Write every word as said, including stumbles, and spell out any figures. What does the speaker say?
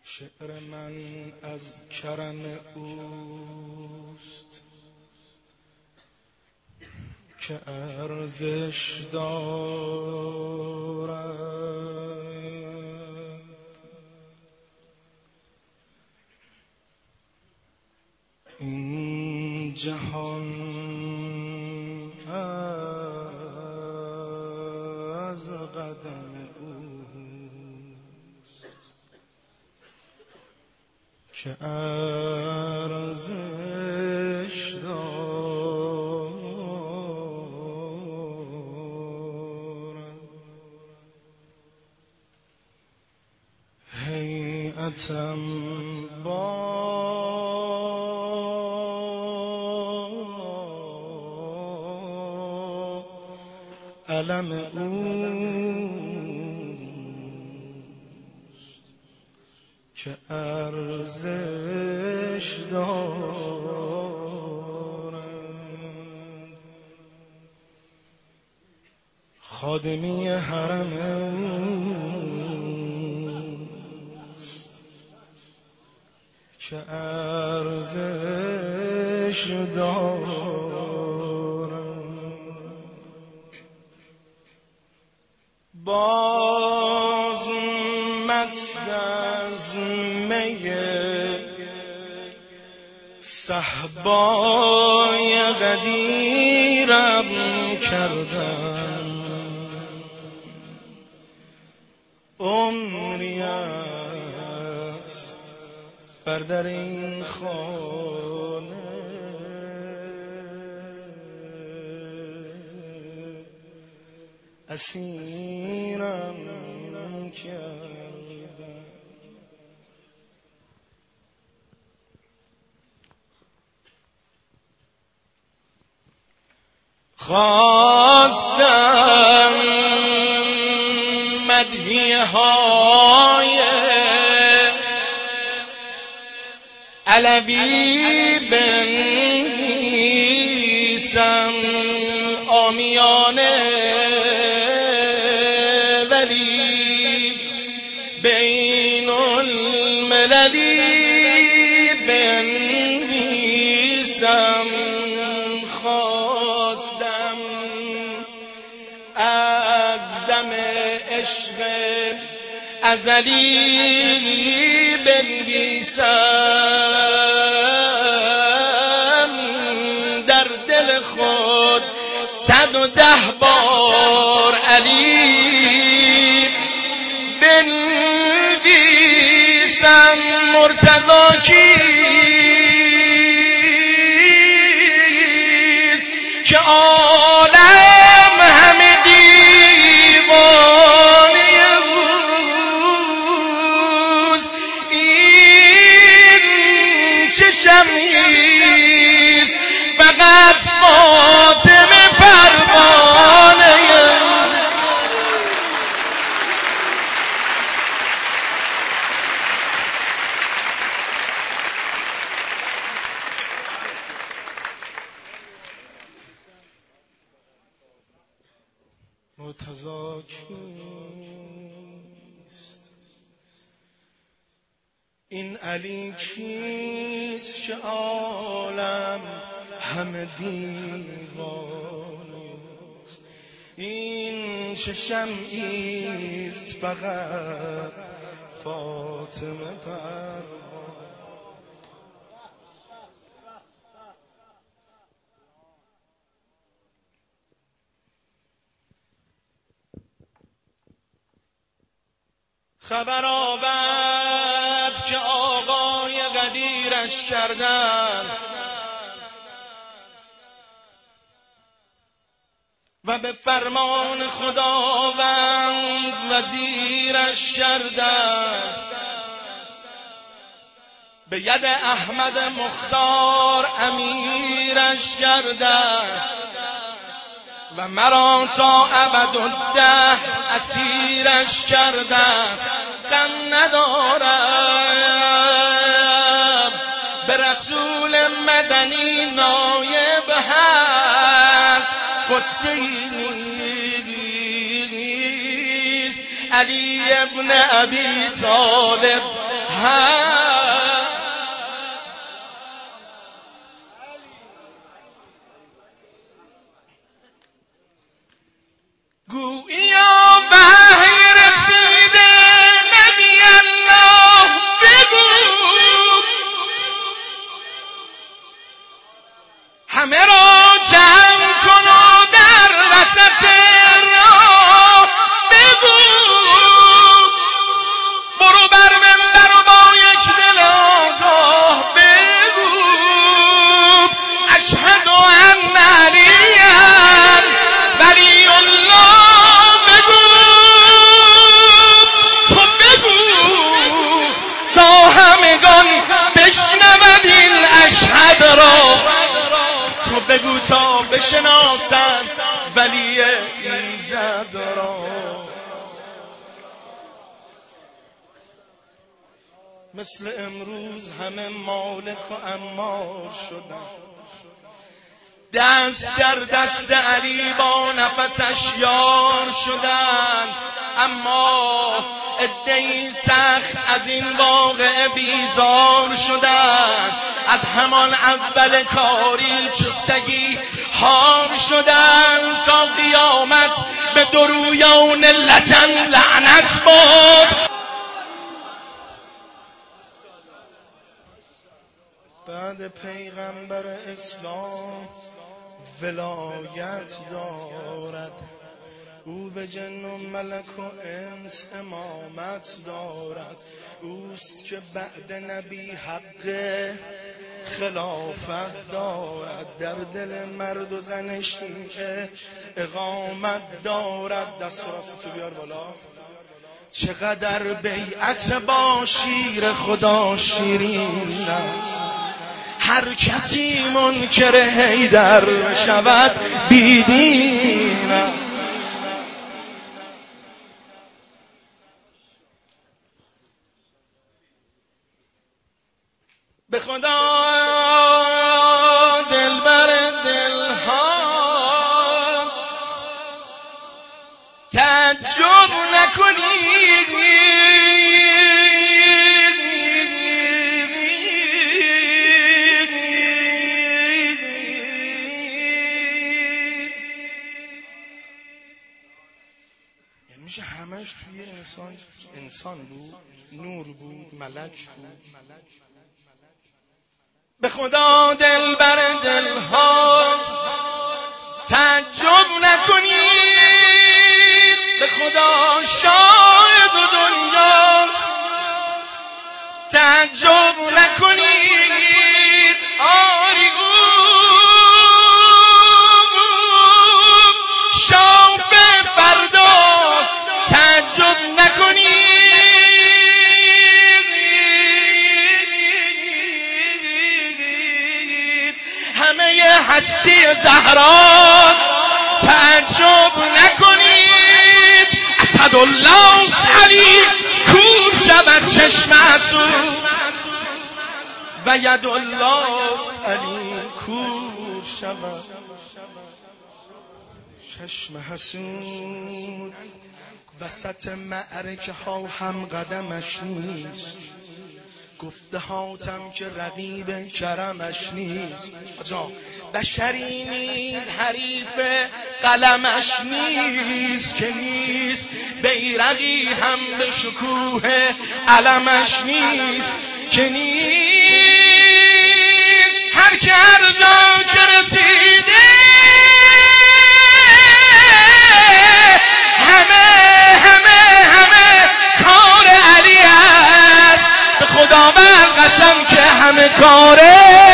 شعر من از کرم اوست که ارزش دارد. این جهان از قدم که ارزش دارد. هیئتم با علم اوست که ارزش دارد. خادمی حرم اوست که ارزش دارد. باز مست از می صهبای غدیرم کردم. عمری است بر در این خانه اسیرم کردم. خواستم مدحیه های علوی بنویسم عامیانه، ولی بین المللی بنویسم. خواستم از دم عشق ازلی بنویسم در دل خود صد و ده بار علی بنویسم. مرتضی کیست که عالم همه دیوانه اوست؟ این چه شمعیست فقط فاطمه پروانه. مرتضی کیست؟ این علی کیست که عالم همه دیوانه است؟ این چه شمعیست فقط فاطمه پروانه. خبر آورد که آقای غدیرش کردن و به فرمان خداوند وزیرش کردن. به ید احمد مختار امیرش کردن و مرا تا ابدالدهر اسیرش کردن. غم ندارم به رسول مدنی نایب هست، قصه نیست علی ابن ابی طالب هست. گویا وحی رسیده نبی الله بگو همه را جمع کن و در وسط راه بگو برو بر منبر و با یک دل آگاه بگو اشهد ان علیا ولی الله بگو تو بگو تا همگان بشنود این اشهد را تو بگو تا بشناسند ولی ایزد را. مثل امروز همه مالک و امار شدن، دست در دست علی با نفسش یار شدن، اما عده‌ای سخت از این واقعه بیزار شدن، از همان اول کاری چو سگی هار شدن. تا قیامت به درویان لجن لعنت باد. بعد پیغمبر اسلام ولایت دارد، او به جن و ملک و انس امامت دارد، اوست که بعد نبی حق خلافت دارد، در دل مرد و زن شیعه اقامت دارد. دست راست تو بیار بالا. چقدر بیعت با شیر خدا شیرین است، هر کسی منکر حیدر شود بیدین است. به خدا دلبر دل هاست تعجب نکنید یعنی میشه همش توی انسان انسان بود، نور بود، ملک بود. به خدا دلبر دل هاست تعجب نکنید، به خدا شاهد و دنیاست تعجب نکنید. آری او شافع فرداست تعجب نکنید. همه هستی زهراست تعجب نکنید. اسدالله علی کور شود چشم حسود و یدالله علی کور شود چشم حسود. وسط معرکه ها هم قدمش نیست، گفته هاتم که رقیب کرمش نیست. بشری نیز حریف قلمش نیست، که نیست بیرقی هم به شکوه علمش نیست، که نیست هر که هر جا که رسیده همه همه همه کار علی است. به خداوند قسم که همه کاره